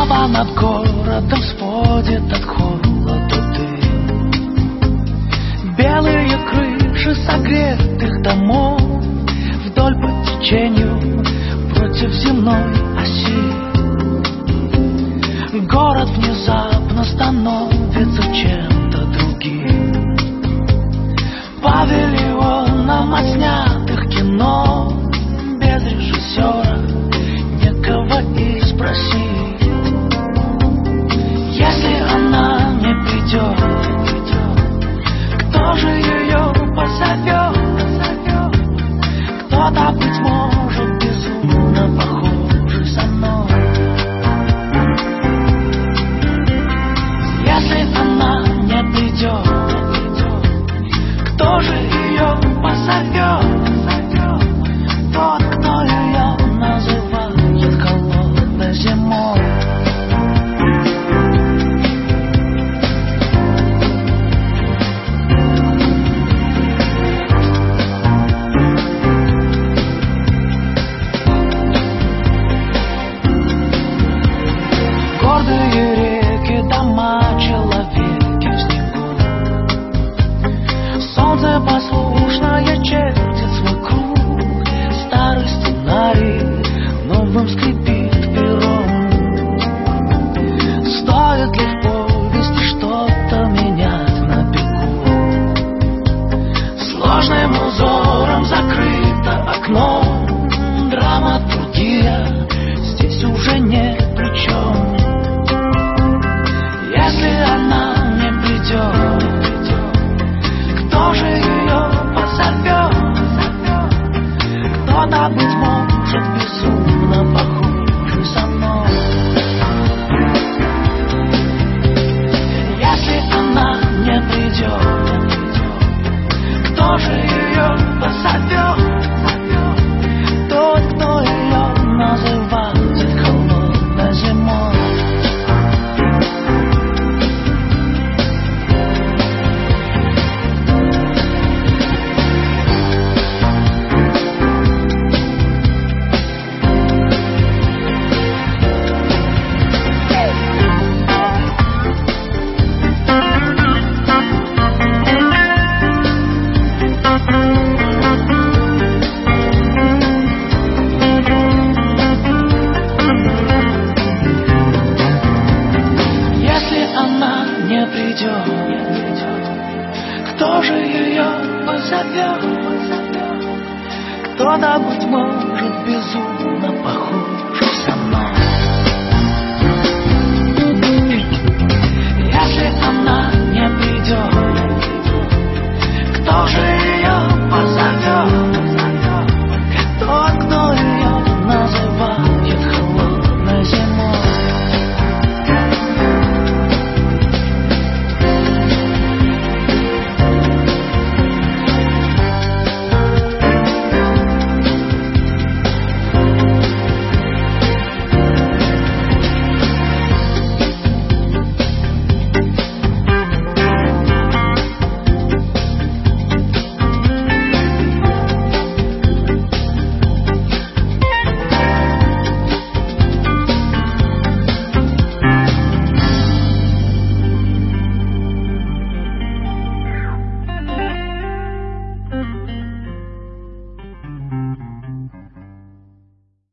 Снова над городом сводит от холода дым. Белые крыши согретых домов вдоль по течению против земной оси. Город внезапно становится чем-то другим. Павильоном отснятых кино, без режиссера, некого и спросить. Если она не придет, кто же ее позовет? Кто-то, быть может, безумно похожий со мной. Если она не придет, кто же ее позовет? Тот, кто ее называет холодной зимой. Гордые реки, дома, человеки в снегу. Солнце послушное чертит свой круг. Старый сценарий новым скрипит пером. Стоит ли в повести что-то менять на бегу? Сложным узором закрыто окно. Драматургия здесь уже не при чем. Если она не придет, кто же ее позовет? Кто-то, быть может, безумно похожий со мной. Если она не придет, кто же ее позовет? Тот, кто ее называет холодной зимой. Кто же ее позовет? Кто-то, быть может,